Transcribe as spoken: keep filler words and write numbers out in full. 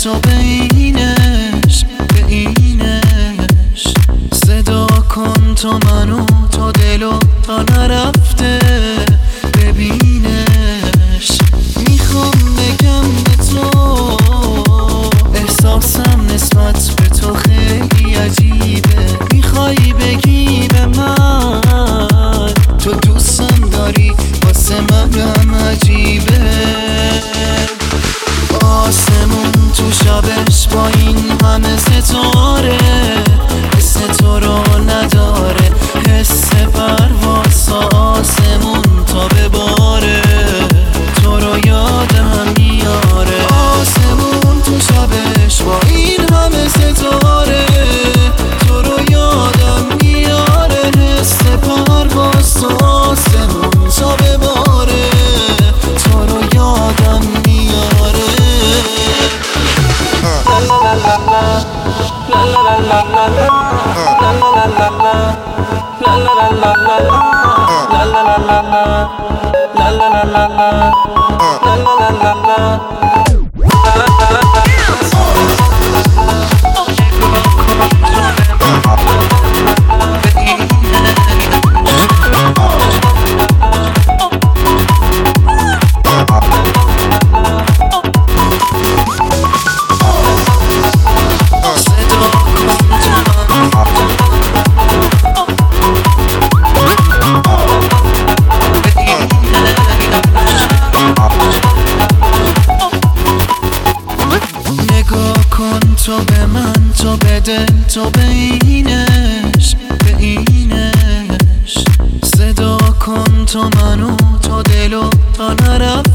تو به اینش به اینش صدا کن تو منو تا دلو تا نرفته ببینش. میخوام بگم به تو احساسم نسبت به تو خیلی عجیبه. میخوای بگی به من تو دوستم داری واسه منم عجیبه. آسمون تو شبش با این همه ستاره حس تو رو نداره. حس پرواز آسمون تا بباره تو رو یادم میاره. آسمون تو شبش با این همه ستاره تو رو یادم میاره. حس پرواز آسمون تا بباره تو رو یادم میاره. تو به من تو به دل تو به اینش به اینش صدا کن تو منو تا دلو تا نرفته